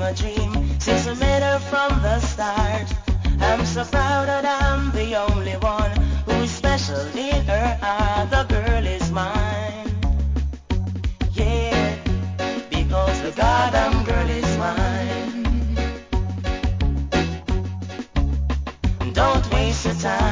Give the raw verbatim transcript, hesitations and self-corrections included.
my dream since I met her from the start. I'm so proud that I'm the only one who's special in her heart. The girl is mine. Yeah, because the goddamn girl is mine. Don't waste your time.